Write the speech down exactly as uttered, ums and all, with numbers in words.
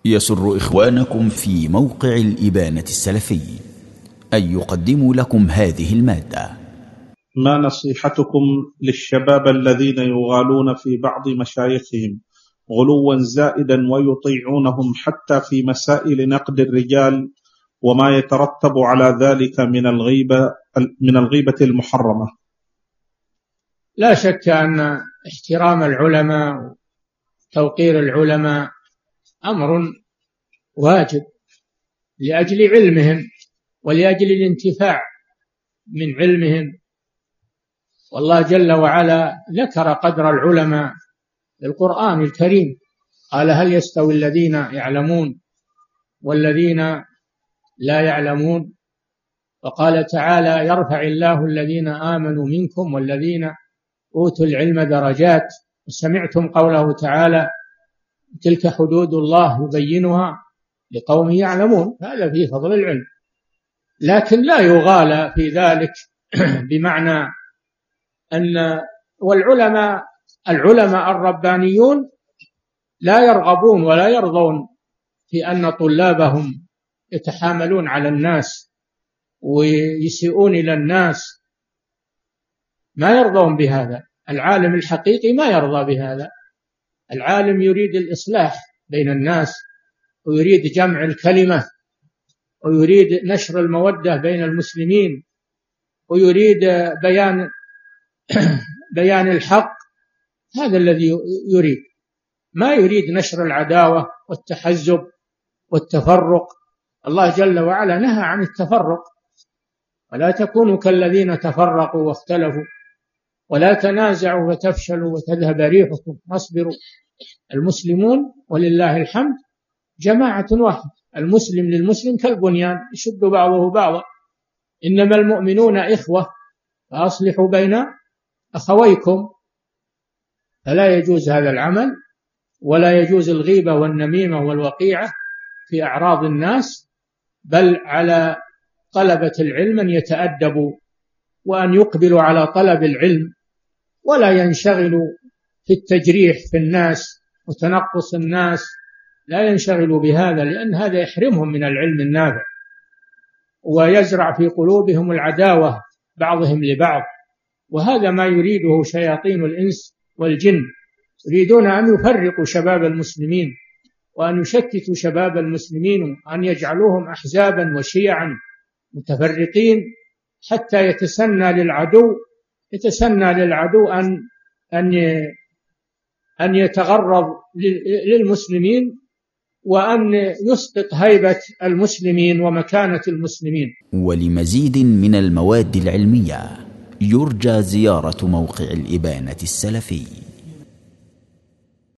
يسر إخوانكم في موقع الإبانة السلفي أن يقدموا لكم هذه المادة. ما نصيحتكم للشباب الذين يغالون في بعض مشايخهم غلوا زائدا ويطيعونهم حتى في مسائل نقد الرجال وما يترتب على ذلك من الغيبة من الغيبة المحرمة؟ لا شك أن احترام العلماء وتوقير العلماء أمر واجب لأجل علمهم ولأجل الانتفاع من علمهم، والله جل وعلا ذكر قدر العلماء في القرآن الكريم، قال: هل يستوي الذين يعلمون والذين لا يعلمون؟ وقال تعالى: يرفع الله الذين آمنوا منكم والذين أوتوا العلم درجات. وسمعتم قوله تعالى: تلك حدود الله يبينها لقوم يعلمون. هذا فيه فضل العلم، لكن لا يغالى في ذلك بمعنى أن والعلماء العلماء الربانيون لا يرغبون ولا يرضون في أن طلابهم يتحاملون على الناس ويسيئون إلى الناس، ما يرضون بهذا. العالم الحقيقي ما يرضى بهذا. العالم يريد الإصلاح بين الناس، ويريد جمع الكلمة، ويريد نشر المودة بين المسلمين، ويريد بيان بيان الحق. هذا الذي يريد، ما يريد نشر العداوة والتحزب والتفرق. الله جل وعلا نهى عن التفرق: ولا تكونوا كالذين تفرقوا واختلفوا ولا تنازعوا فتفشلوا وتذهب ريحكم واصبروا. المسلمون ولله الحمد جماعة واحدة، المسلم للمسلم كالبنيان يشد بعضه بعضا، إنما المؤمنون إخوة فأصلحوا بين أخويكم. فلا يجوز هذا العمل، ولا يجوز الغيبة والنميمة والوقيعة في أعراض الناس، بل على طلبة العلم أن يتأدبوا وأن يقبلوا على طلب العلم، ولا ينشغلوا في التجريح في الناس وتنقص الناس. لا ينشغلوا بهذا، لأن هذا يحرمهم من العلم النافع ويزرع في قلوبهم العداوة بعضهم لبعض، وهذا ما يريده شياطين الإنس والجن. يريدون أن يفرقوا شباب المسلمين وأن يشتتوا شباب المسلمين وأن يجعلوهم أحزابا وشيعا متفرقين، حتى يتسنى للعدو يتسنى للعدو أن أن أن يتغرب للمسلمين وأن يسقط هيبة المسلمين ومكانة المسلمين. ولمزيد من المواد العلمية يرجى زيارة موقع الإبانة السلفي.